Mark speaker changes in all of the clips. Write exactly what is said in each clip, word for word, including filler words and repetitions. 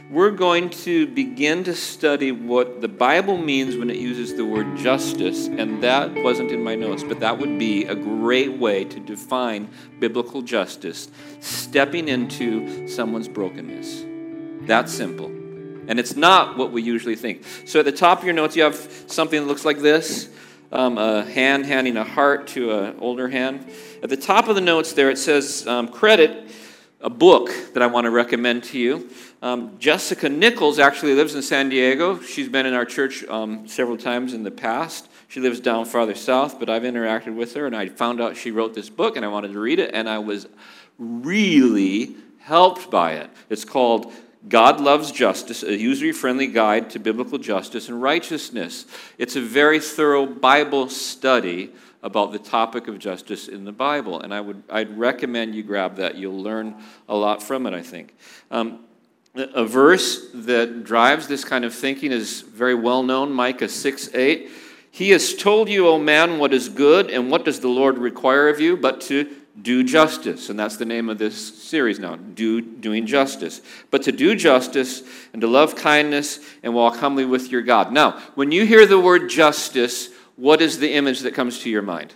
Speaker 1: we're going to begin to study what the Bible means when it uses the word justice, and that wasn't in my notes, but that would be a great way to define biblical justice, stepping into someone's brokenness. That simple. And it's not what we usually think. So at the top of your notes, you have something that looks like this, um, a hand handing a heart to an older hand. At the top of the notes there, it says um, credit a book that I want to recommend to you. Um, Jessica Nichols actually lives in San Diego. She's been in our church um, several times in the past. She lives down farther south, but I've interacted with her, and I found out she wrote this book, and I wanted to read it, and I was really helped by it. It's called God Loves Justice, a user-friendly guide to biblical justice and righteousness. It's a very thorough Bible study about the topic of justice in the Bible, and I would, I'd recommend you grab that. You'll learn a lot from it, I think. Um, a verse that drives this kind of thinking is very well known, Micah six eight. He has told you, O man, what is good, and what does the Lord require of you, but to do justice. And that's the name of this series now, do, doing justice. But to do justice and to love kindness and walk humbly with your God. Now, when you hear the word justice, what is the image that comes to your mind?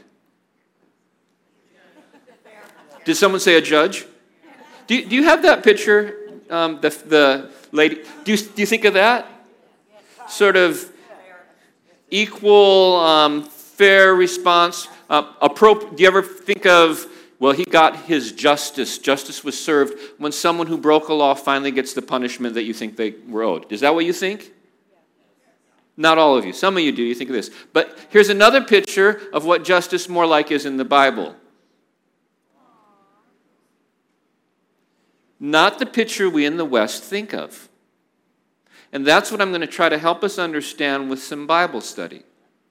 Speaker 1: Did someone say a judge? Do you, do you have that picture, um, the, the lady? Do you, do you think of that? Sort of equal, um, fair response. Uh, appro- do you ever think of, well, he got his justice. Justice was served when someone who broke a law finally gets the punishment that you think they were owed. Is that what you think? Not all of you. Some of you do. You think of this. But here's another picture of what justice more like is in the Bible. Not the picture we in the West think of. And that's what I'm going to try to help us understand with some Bible study.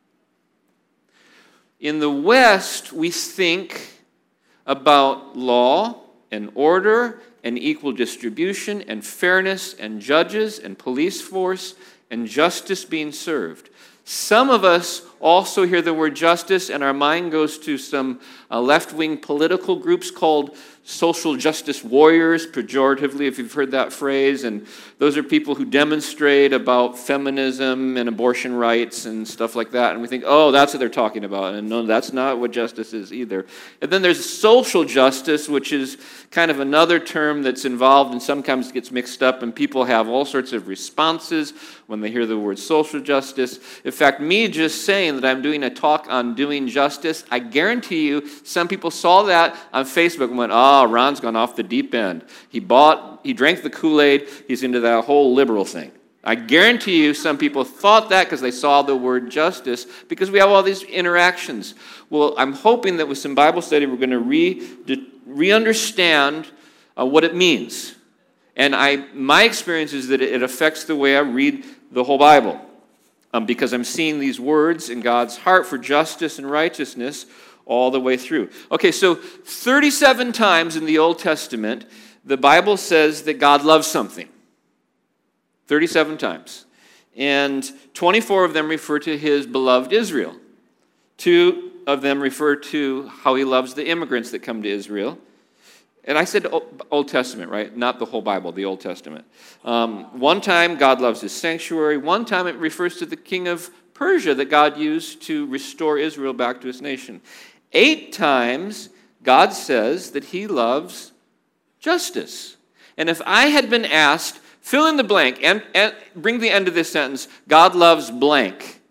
Speaker 1: In the West, we think about law and order and equal distribution and fairness and judges and police force and justice being served. Some of us also hear the word justice and our mind goes to some uh, left-wing political groups called social justice warriors, pejoratively, if you've heard that phrase. And those are people who demonstrate about feminism and abortion rights and stuff like that. And we think, oh, that's what they're talking about. And no, that's not what justice is either. And then there's social justice, which is kind of another term that's involved and sometimes gets mixed up. And people have all sorts of responses when they hear the word social justice. In fact, me just saying that I'm doing a talk on doing justice, I guarantee you some people saw that on Facebook and went, oh, Ron's gone off the deep end. He bought, he drank the Kool-Aid, he's into that whole liberal thing. I guarantee you some people thought that because they saw the word justice, because we have all these interactions. Well, I'm hoping that with some Bible study we're going to re, re-understand uh, what it means. And I, my experience is that it affects the way I read the whole Bible. Um, because I'm seeing these words in God's heart for justice and righteousness all the way through. Okay, so thirty-seven times in the Old Testament, the Bible says that God loves something. thirty-seven times. And twenty-four of them refer to his beloved Israel. Two of them refer to how he loves the immigrants that come to Israel. And I said Old Testament, right? Not the whole Bible, the Old Testament. Um, one time, God loves his sanctuary. One time, it refers to the king of Persia that God used to restore Israel back to his nation. Eight times, God says that he loves justice. And if I had been asked, fill in the blank, and, and bring the end of this sentence, God loves blank,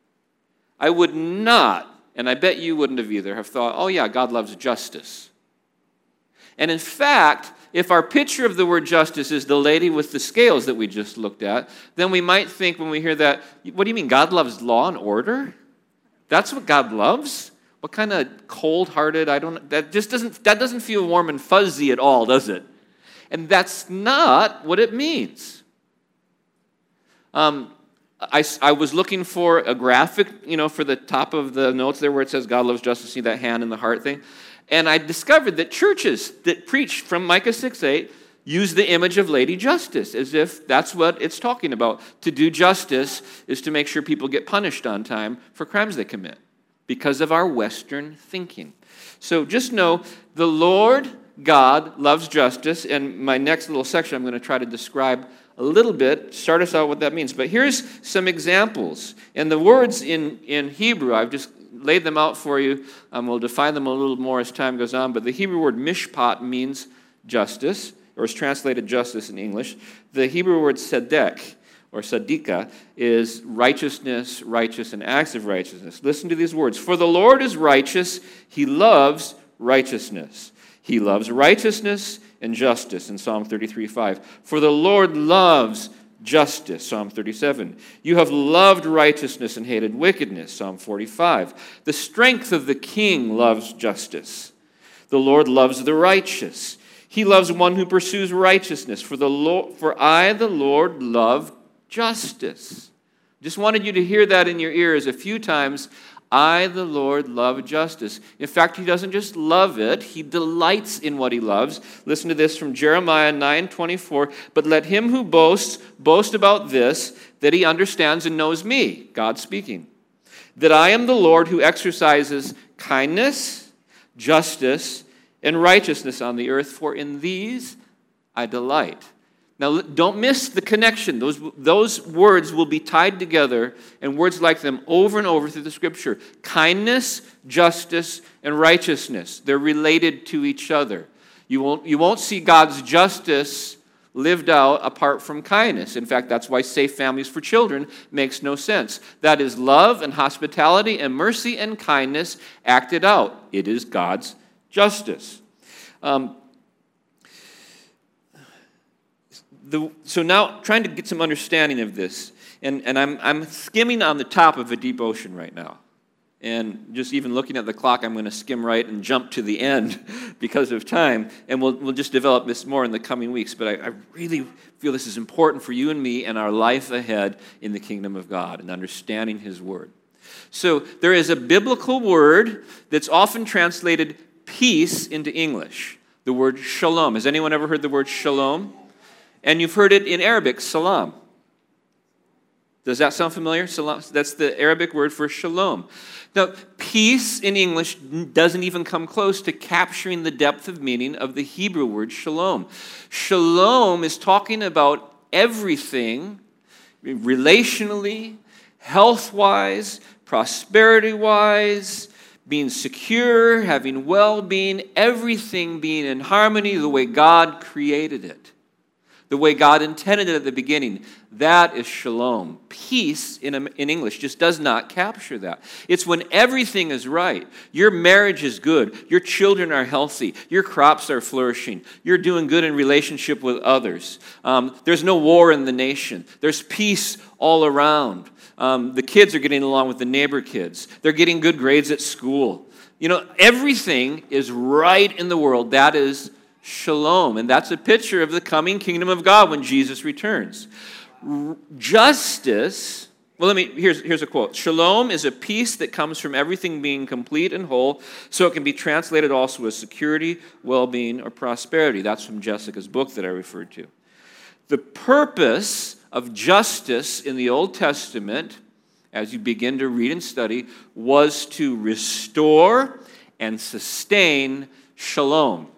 Speaker 1: I would not, and I bet you wouldn't have either, have thought, oh yeah, God loves justice. And in fact, if our picture of the word justice is the lady with the scales that we just looked at, then we might think when we hear that, what do you mean, God loves law and order? That's what God loves? What kind of cold-hearted, I don't, that just doesn't, that doesn't feel warm and fuzzy at all, does it? And that's not what it means. Um, I, I was looking for a graphic, you know, for the top of the notes there where it says God loves justice, see that hand in the heart thing? And I discovered that churches that preach from Micah six eight use the image of Lady Justice as if that's what it's talking about. To do justice is to make sure people get punished on time for crimes they commit because of our Western thinking. So just know the Lord God loves justice, and my next little section I'm going to try to describe a little bit, start us out what that means. But here's some examples. And the words in, in Hebrew, I've just laid them out for you. Um, we'll define them a little more as time goes on. But the Hebrew word mishpat means justice, or is translated justice in English. The Hebrew word tzedek, or tzedika, is righteousness, righteous, and acts of righteousness. Listen to these words. For the Lord is righteous, he loves righteousness. He loves righteousness and justice in Psalm thirty-three five. For the Lord loves justice, Psalm thirty-seven. You have loved righteousness and hated wickedness, Psalm forty-five. The strength of the king loves justice. The Lord loves the righteous. He loves one who pursues righteousness. For the Lord, for I, the Lord, love justice. Just wanted you to hear that in your ears a few times. I, the Lord, love justice. In fact, he doesn't just love it, he delights in what he loves. Listen to this from Jeremiah nine twenty-four. But let him who boasts, boast about this, that he understands and knows me, God speaking, that I am the Lord who exercises kindness, justice, and righteousness on the earth, for in these I delight. Now, don't miss the connection. Those, those words will be tied together, and words like them over and over through the Scripture. Kindness, justice, and righteousness. They're related to each other. You won't, you won't see God's justice lived out apart from kindness. In fact, that's why Safe Families for Children makes no sense. That is love and hospitality and mercy and kindness acted out. It is God's justice. Um, the, so now, trying to get some understanding of this, and, and I'm, I'm skimming on the top of a deep ocean right now. And just even looking at the clock, I'm going to skim right and jump to the end because of time. And we'll, we'll just develop this more in the coming weeks. But I, I really feel this is important for you and me and our life ahead in the kingdom of God and understanding His Word. So there is a biblical word that's often translated peace into English, the word shalom. Has anyone ever heard the word shalom? And you've heard it in Arabic, salam. Does that sound familiar? Salam. That's the Arabic word for shalom. Now, peace in English doesn't even come close to capturing the depth of meaning of the Hebrew word shalom. Shalom is talking about everything relationally, health-wise, prosperity-wise, being secure, having well-being, everything being in harmony the way God created it, the way God intended it at the beginning. That is shalom. Peace in, in English just does not capture that. It's when everything is right. Your marriage is good. Your children are healthy. Your crops are flourishing. You're doing good in relationship with others. Um, there's no war in the nation. There's peace all around. Um, the kids are getting along with the neighbor kids. They're getting good grades at school. You know, everything is right in the world. That is shalom. And that's a picture of the coming kingdom of God when Jesus returns. R- justice, well, let me, here's, here's a quote. Shalom is a peace that comes from everything being complete and whole, so it can be translated also as security, well-being, or prosperity. That's from Jessica's book that I referred to. The purpose of justice in the Old Testament, as you begin to read and study, was to restore and sustain shalom.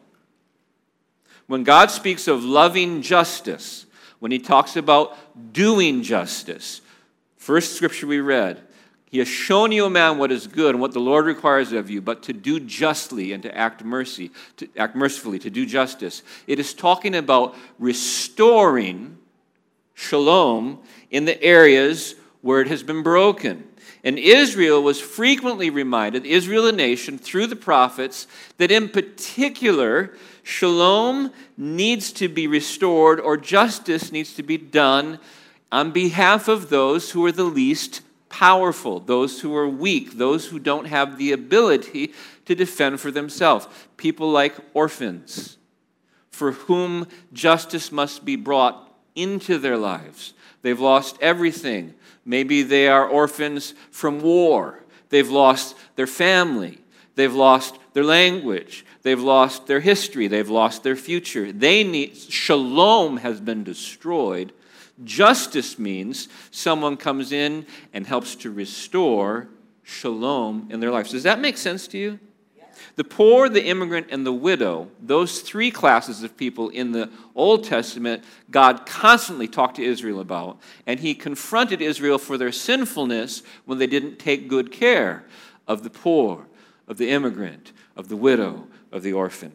Speaker 1: When God speaks of loving justice, when He talks about doing justice, first scripture we read, He has shown you, a man, what is good and what the Lord requires of you, but to do justly and to act mercy, to act mercifully, to do justice. It is talking about restoring shalom in the areas where it has been broken. And Israel was frequently reminded, Israel the nation, through the prophets, that in particular, shalom needs to be restored, or justice needs to be done on behalf of those who are the least powerful, those who are weak, those who don't have the ability to defend for themselves. People like orphans, for whom justice must be brought into their lives. They've lost everything. Maybe they are orphans from war. They've lost their family. They've lost their language. They've lost their history. They've lost their future. They need, shalom has been destroyed. Justice means someone comes in and helps to restore shalom in their lives. Does that make sense to you? The poor, the immigrant, and the widow, those three classes of people in the Old Testament, God constantly talked to Israel about. And he confronted Israel for their sinfulness when they didn't take good care of the poor, of the immigrant, of the widow, of the orphan.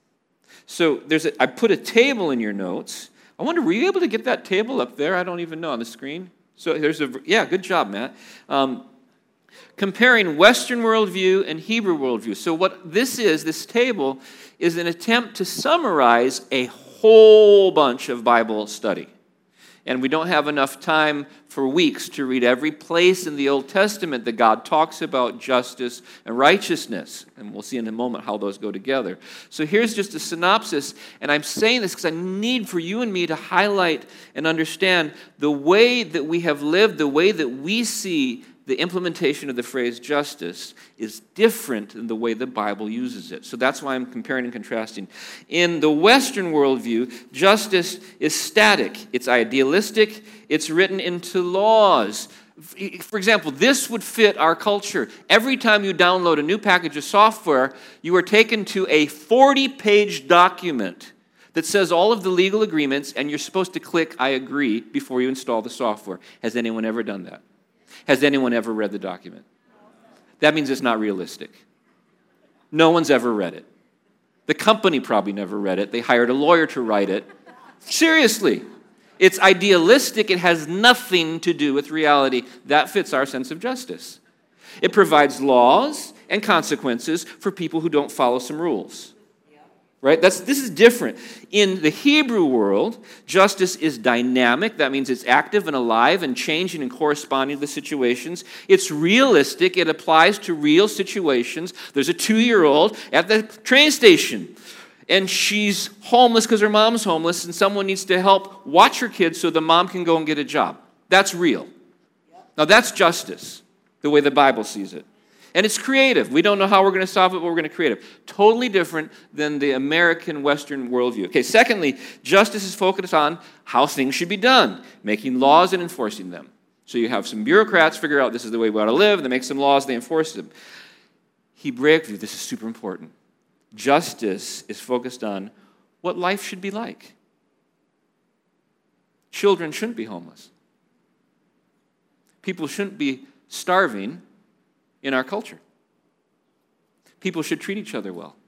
Speaker 1: So there's a, I put a table in your notes. I wonder, were you able to get that table up there? I don't even know, on the screen. So there's a, yeah, good job, Matt. Um, comparing Western worldview and Hebrew worldview. So what this is, this table, is an attempt to summarize a whole bunch of Bible study. And we don't have enough time for weeks to read every place in the Old Testament that God talks about justice and righteousness. And we'll see in a moment how those go together. So here's just a synopsis. And I'm saying this because I need for you and me to highlight and understand the way that we have lived, the way that we see the implementation of the phrase justice is different than the way the Bible uses it. So that's why I'm comparing and contrasting. In the Western worldview, justice is static. It's idealistic. It's written into laws. For example, this would fit our culture. Every time you download a new package of software, you are taken to a forty-page document that says all of the legal agreements, and you're supposed to click I agree before you install the software. Has anyone ever done that? Has anyone ever read the document? That means it's not realistic. No one's ever read it. The company probably never read it. They hired a lawyer to write it. Seriously. It's idealistic. It has nothing to do with reality. That fits our sense of justice. It provides laws and consequences for people who don't follow some rules. Right? That's, this is different. In the Hebrew world, justice is dynamic. That means it's active and alive and changing and corresponding to the situations. It's realistic. It applies to real situations. There's a two-year-old at the train station, and she's homeless because her mom's homeless, and someone needs to help watch her kids so the mom can go and get a job. That's real. Now, that's justice, the way the Bible sees it. And it's creative. We don't know how we're going to solve it, but we're going to create it. Totally different than the American Western worldview. Okay, secondly, justice is focused on how things should be done, making laws and enforcing them. So you have some bureaucrats figure out this is the way we ought to live, and they make some laws, they enforce them. Hebraic view, this is super important. Justice is focused on what life should be like. Children shouldn't be homeless. People shouldn't be starving in our culture. People should treat each other well.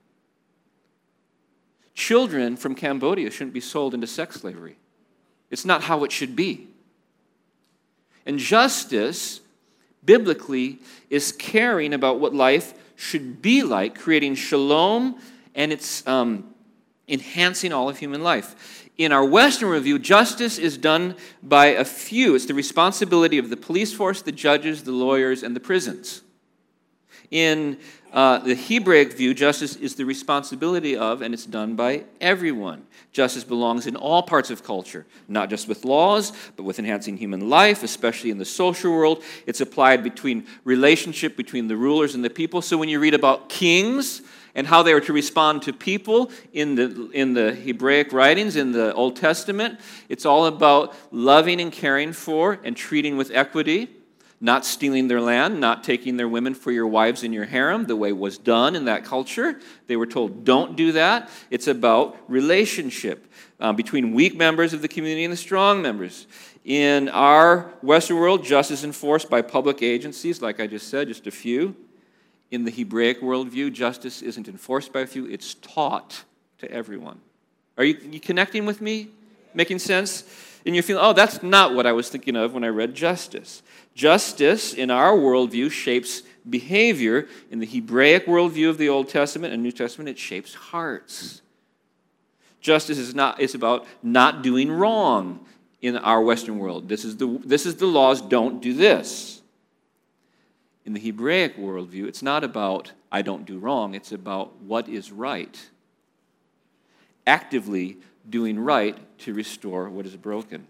Speaker 1: Children from Cambodia shouldn't be sold into sex slavery. It's not how it should be. And justice, biblically, is caring about what life should be like, creating shalom, and it's um, enhancing all of human life. In our Western review, justice is done by a few. It's the responsibility of the police force, the judges, the lawyers, and the prisons. In uh, the Hebraic view, justice is the responsibility of, and it's done by everyone. Justice belongs in all parts of culture, not just with laws, but with enhancing human life, especially in the social world. It's applied between relationship between the rulers and the people. So when you read about kings and how they are to respond to people in the, in the Hebraic writings, in the Old Testament, it's all about loving and caring for and treating with equity. Not stealing their land, not taking their women for your wives in your harem, the way it was done in that culture. They were told, don't do that. It's about relationship uh, between weak members of the community and the strong members. In our Western world, justice is enforced by public agencies, like I just said, just a few. In the Hebraic worldview, justice isn't enforced by a few, it's taught to everyone. Are you, you connecting with me? Making sense? And you're feeling, oh, that's not what I was thinking of when I read justice. Justice, in our worldview, shapes behavior. In the Hebraic worldview of the Old Testament and New Testament, it shapes hearts. Justice is not is about not doing wrong in our Western world. This is the this is the laws, don't do this. In the Hebraic worldview, it's not about I don't do wrong, it's about what is right. Actively doing right to restore what is broken.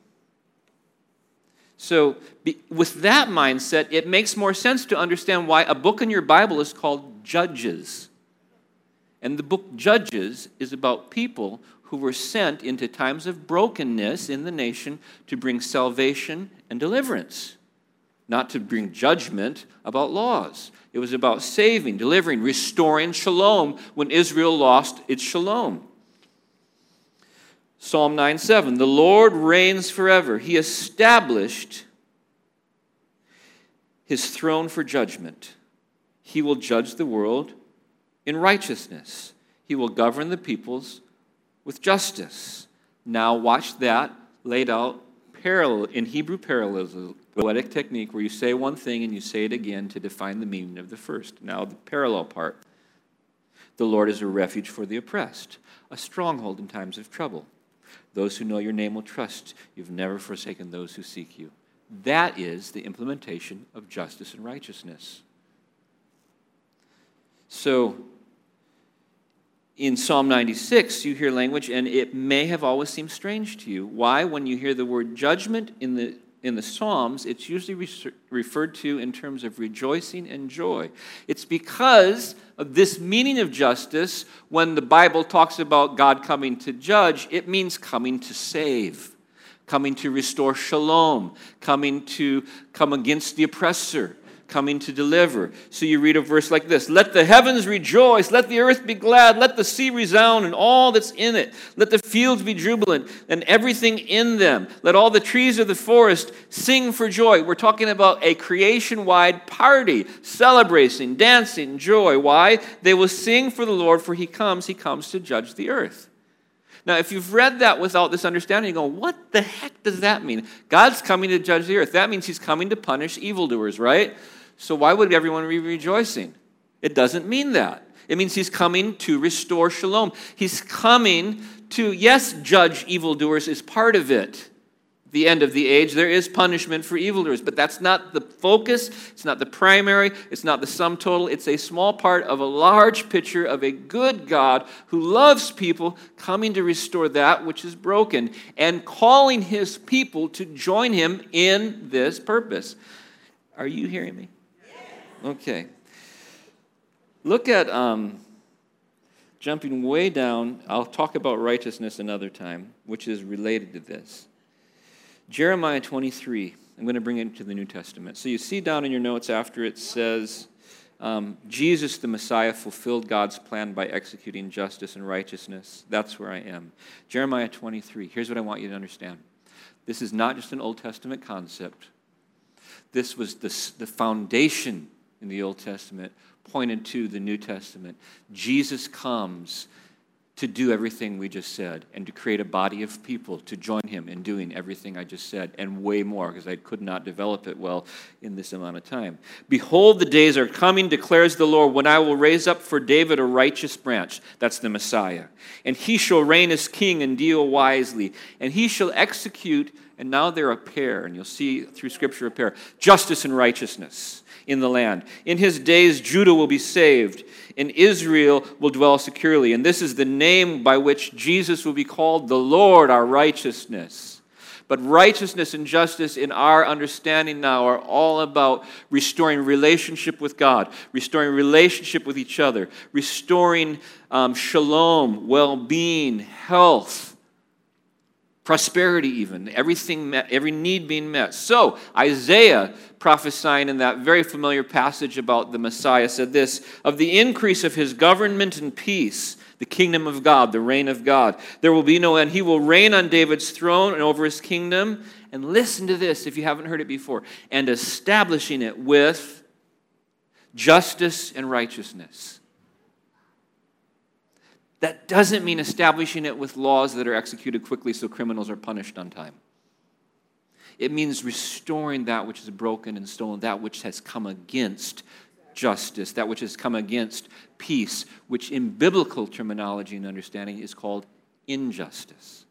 Speaker 1: So be, with that mindset, it makes more sense to understand why a book in your Bible is called Judges. And the book Judges is about people who were sent into times of brokenness in the nation to bring salvation and deliverance. not to bring judgment about laws. It was about saving, delivering, restoring shalom when Israel lost its shalom. Psalm nine seven, the Lord reigns forever. He established his throne for judgment. He will judge the world in righteousness. He will govern the peoples with justice. Now watch that laid out parallel in Hebrew parallelism, poetic technique where you say one thing and you say it again to define the meaning of the first. Now the parallel part. The Lord is a refuge for the oppressed, a stronghold in times of trouble. Those who know your name will trust. You've never forsaken those who seek you. That is the implementation of justice and righteousness. So, in Psalm ninety-six, you hear language, and it may have always seemed strange to you. Why? When you hear the word judgment in the in the Psalms, it's usually re- referred to in terms of rejoicing and joy. It's because of this meaning of justice, when the Bible talks about God coming to judge, it means coming to save, coming to restore shalom, coming to come against the oppressor, coming to deliver. So you read a verse like this: let the heavens rejoice, let the earth be glad, let the sea resound and all that's in it. Let the fields be jubilant and everything in them. Let all the trees of the forest sing for joy. We're talking about a creation-wide party, celebrating, dancing, joy. Why? They will sing for the Lord, for he comes, he comes to judge the earth. Now, if you've read that without this understanding, you go, what the heck does that mean? God's coming to judge the earth. That means he's coming to punish evildoers, right? So why would everyone be rejoicing? It doesn't mean that. It means he's coming to restore shalom. He's coming to, yes, judge evildoers is part of it. At the end of the age, there is punishment for evildoers, but that's not the focus. It's not the primary. It's not the sum total. It's a small part of a large picture of a good God who loves people, coming to restore that which is broken and calling his people to join him in this purpose. Are you hearing me? Okay. Look at, um, jumping way down, I'll talk about righteousness another time, which is related to this. Jeremiah twenty-three, I'm going to bring it into the New Testament. So you see down in your notes after it says, um, Jesus the Messiah fulfilled God's plan by executing justice and righteousness. That's where I am. Jeremiah twenty-three, here's what I want you to understand. This is not just an Old Testament concept. This was the, the foundation in the Old Testament, pointed to the New Testament. Jesus comes to do everything we just said and to create a body of people to join him in doing everything I just said and way more, because I could not develop it well in this amount of time. Behold, the days are coming, declares the Lord, when I will raise up for David a righteous branch. That's the Messiah. And he shall reign as king and deal wisely. And he shall execute, and now they're a pair, and you'll see through Scripture a pair, justice and righteousness in the land. In his days, Judah will be saved, and Israel will dwell securely. And this is the name by which Jesus will be called the Lord, our righteousness. But righteousness and justice in our understanding now are all about restoring relationship with God, restoring relationship with each other, restoring um, shalom, well-being, health, prosperity even, everything met, every need being met. So Isaiah, prophesying in that very familiar passage about the Messiah, said this: of the increase of his government and peace, the kingdom of God, the reign of God, there will be no end. He will reign on David's throne and over his kingdom. And listen to this, if you haven't heard it before, and establishing it with justice and righteousness. That doesn't mean establishing it with laws that are executed quickly so criminals are punished on time. It means restoring that which is broken and stolen, that which has come against justice, that which has come against peace, which in biblical terminology and understanding is called injustice.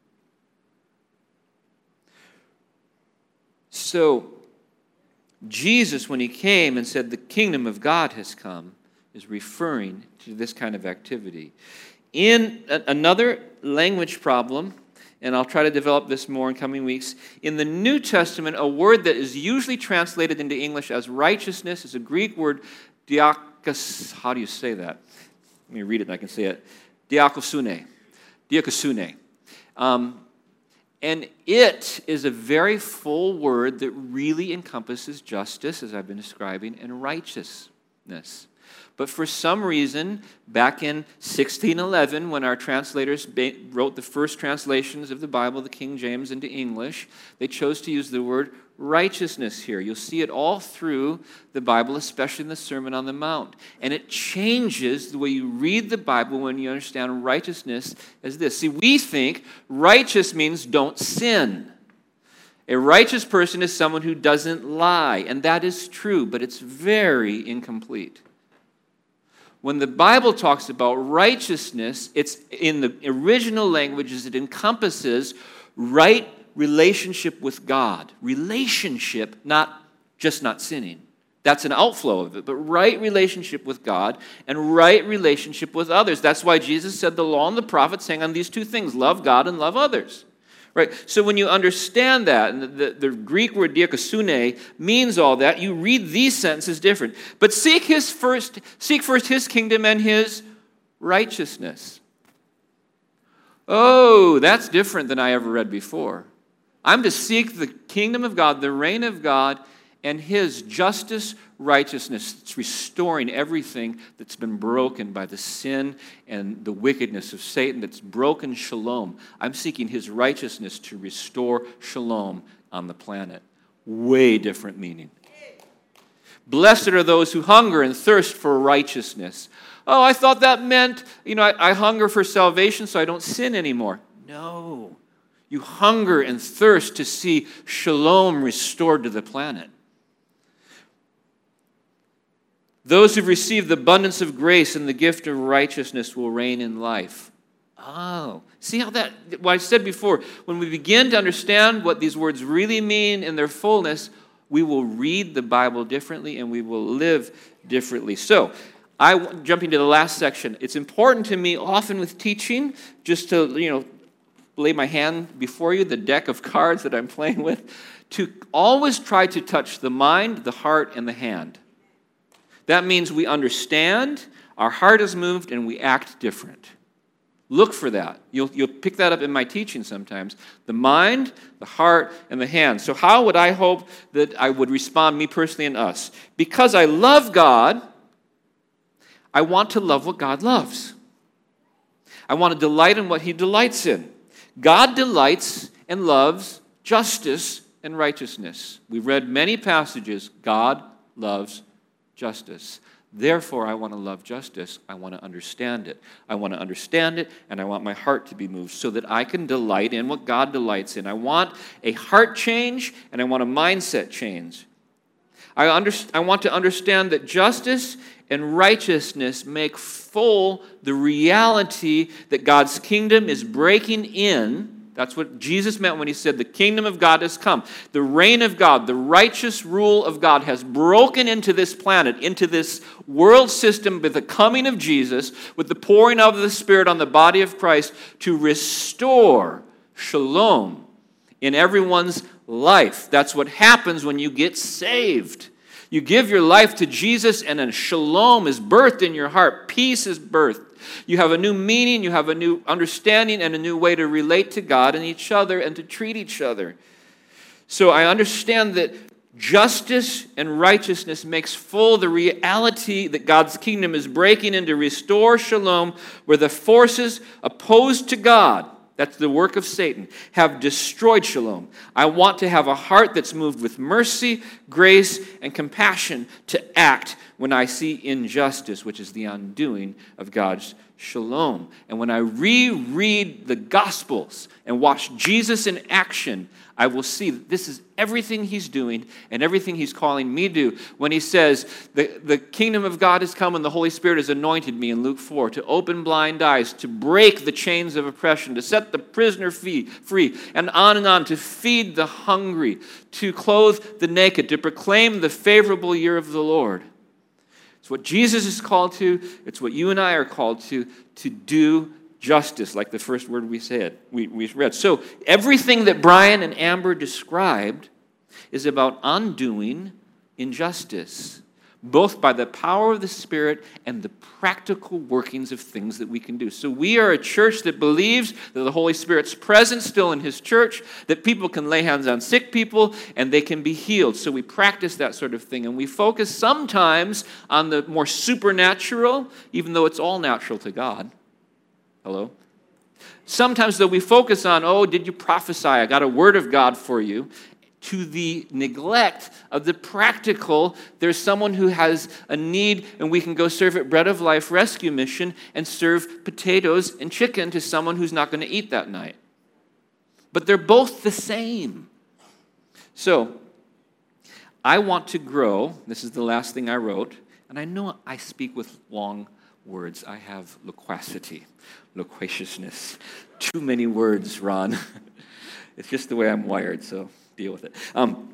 Speaker 1: So, Jesus, when he came and said the kingdom of God has come, is referring to this kind of activity. In a- another language problem, and I'll try to develop this more in coming weeks, in the New Testament, a word that is usually translated into English as righteousness is a Greek word, diakos. How do you say that? Let me read it and I can say it. Diakosune. Diakosune. Um, And it is a very full word that really encompasses justice, as I've been describing, and righteousness. But for some reason, back in sixteen eleven, when our translators wrote the first translations of the Bible, the King James, into English, they chose to use the word righteousness here. You'll see it all through the Bible, especially in the Sermon on the Mount. And it changes the way you read the Bible when you understand righteousness as this. See, we think righteous means don't sin. A righteous person is someone who doesn't lie, and that is true, but it's very incomplete. When the Bible talks about righteousness, it's in the original languages, it encompasses right relationship with God. Relationship, not just not sinning. That's an outflow of it, but right relationship with God and right relationship with others. That's why Jesus said the law and the prophets hang on these two things, love God and love others. Right? So when you understand that, and the, the, the Greek word diakosune means all that, you read these sentences different. But seek his first, seek first his kingdom and his righteousness. Oh, that's different than I ever read before. I'm to seek the kingdom of God, the reign of God, and his justice, righteousness. It's restoring everything that's been broken by the sin and the wickedness of Satan, that's broken shalom. I'm seeking his righteousness to restore shalom on the planet. Way different meaning. Blessed are those who hunger and thirst for righteousness. Oh, I thought that meant, you know, I, I hunger for salvation so I don't sin anymore. No. You hunger and thirst to see shalom restored to the planet. Those who've received the abundance of grace and the gift of righteousness will reign in life. Oh, see how that, what I said before, when we begin to understand what these words really mean in their fullness, we will read the Bible differently and we will live differently. So, I jumping to the last section. It's important to me often with teaching just to, you know, lay my hand before you, the deck of cards that I'm playing with, to always try to touch the mind, the heart, and the hand. That means we understand, our heart is moved, and we act different. Look for that. You'll, you'll pick that up in my teaching sometimes. The mind, the heart, and the hand. So how would I hope that I would respond, me personally and us? Because I love God, I want to love what God loves. I want to delight in what he delights in. God delights and loves justice and righteousness. We've read many passages. God loves justice. Therefore, I want to love justice. I want to understand it. I want to understand it, and I want my heart to be moved so that I can delight in what God delights in. I want a heart change, and I want a mindset change. I, under, I want to understand that justice and righteousness make full the reality that God's kingdom is breaking in. That's what Jesus meant when he said the kingdom of God has come. The reign of God, the righteous rule of God has broken into this planet, into this world system with the coming of Jesus, with the pouring out of the Spirit on the body of Christ to restore shalom in everyone's life. That's what happens when you get saved. You give your life to Jesus and a shalom is birthed in your heart. Peace is birthed. You have a new meaning, you have a new understanding and a new way to relate to God and each other and to treat each other. So I understand that justice and righteousness makes full the reality that God's kingdom is breaking in to restore shalom where the forces opposed to God, that's the work of Satan, have destroyed shalom. I want to have a heart that's moved with mercy, grace, and compassion to act when I see injustice, which is the undoing of God's shalom. And when I reread the Gospels and watch Jesus in action, I will see that this is everything he's doing and everything he's calling me to do. When he says, the, the kingdom of God has come and the Holy Spirit has anointed me in Luke four to open blind eyes, to break the chains of oppression, to set the prisoner free, and on and on, to feed the hungry, to clothe the naked, to proclaim the favorable year of the Lord. It's what Jesus is called to. It's what you and I are called to, to do justice, like the first word we said, we, we read. So everything that Brian and Amber described is about undoing injustice. both by the power of the Spirit and the practical workings of things that we can do. So we are a church that believes that the Holy Spirit's present still in his church, that people can lay hands on sick people and they can be healed. So we practice that sort of thing. And we focus sometimes on the more supernatural, even though it's all natural to God. Hello? Sometimes, though, we focus on, oh, did you prophesy? I got a word of God for you. To the neglect of the practical, there's someone who has a need, and we can go serve at Bread of Life Rescue Mission and serve potatoes and chicken to someone who's not going to eat that night. But they're both the same. So, I want to grow. This is the last thing I wrote. And I know I speak with long words. I have loquacity, loquaciousness. Too many words, Ron. It's just the way I'm wired, so deal with it. Um,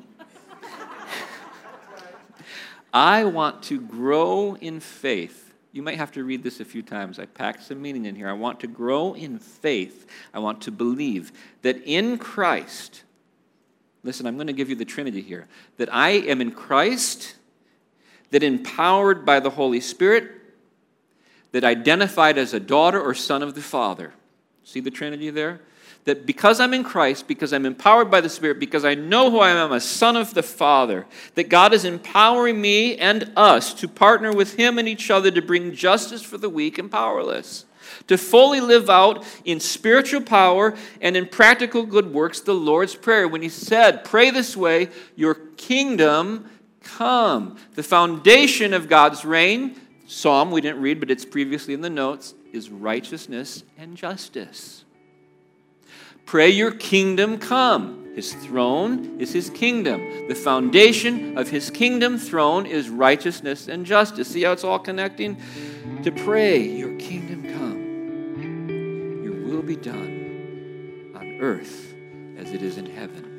Speaker 1: I want to grow in faith. You might have to read this a few times. I packed some meaning in here. I want to grow in faith. I want to believe that in Christ, listen, I'm going to give you the Trinity here, that I am in Christ, that empowered by the Holy Spirit, that identified as a daughter or son of the Father. See the Trinity there? That because I'm in Christ, because I'm empowered by the Spirit, because I know who I am, I'm a son of the Father, that God is empowering me and us to partner with him and each other to bring justice for the weak and powerless, to fully live out in spiritual power and in practical good works the Lord's Prayer. When he said, pray this way, your kingdom come. The foundation of God's reign, Psalm we didn't read, but it's previously in the notes, is righteousness and justice. Pray your kingdom come. His throne is his kingdom. The foundation of his kingdom throne is righteousness and justice. See how it's all connecting? To pray your kingdom come. Your will be done on earth as it is in heaven.